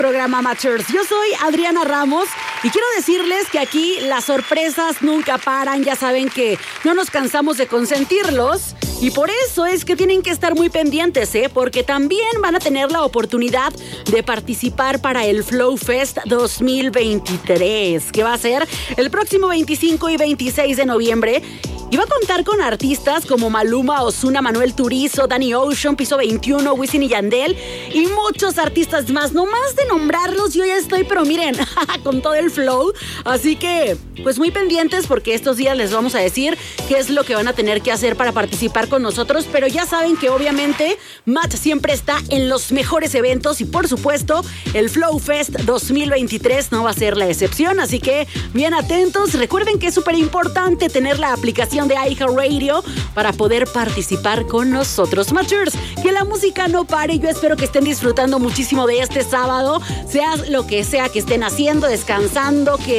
programa Matchers. Yo soy Adriana Ramos y quiero decirles que aquí las sorpresas nunca paran. Ya saben que no nos cansamos de consentirlos y por eso es que tienen que estar muy pendientes, porque también van a tener la oportunidad de participar para el Flow Fest 2023, que va a ser el próximo 25 y 26 de noviembre. Y va a contar con artistas como Maluma, Ozuna, Manuel Turizo, Danny Ocean, Piso 21, Wisin y Yandel y muchos artistas más. No más de nombrarlos, yo ya estoy, pero miren, con todo el flow. Así que, pues muy pendientes porque estos días les vamos a decir qué es lo que van a tener que hacer para participar con nosotros. Pero ya saben que obviamente Match siempre está en los mejores eventos y por supuesto el Flow Fest 2023 no va a ser la excepción. Así que bien atentos. Recuerden que es súper importante tener la aplicación de iHeartRadio para poder participar con nosotros. Matchers, que la música no pare. Yo espero que estén disfrutando muchísimo de este sábado, sea lo que sea que estén haciendo, descansando, que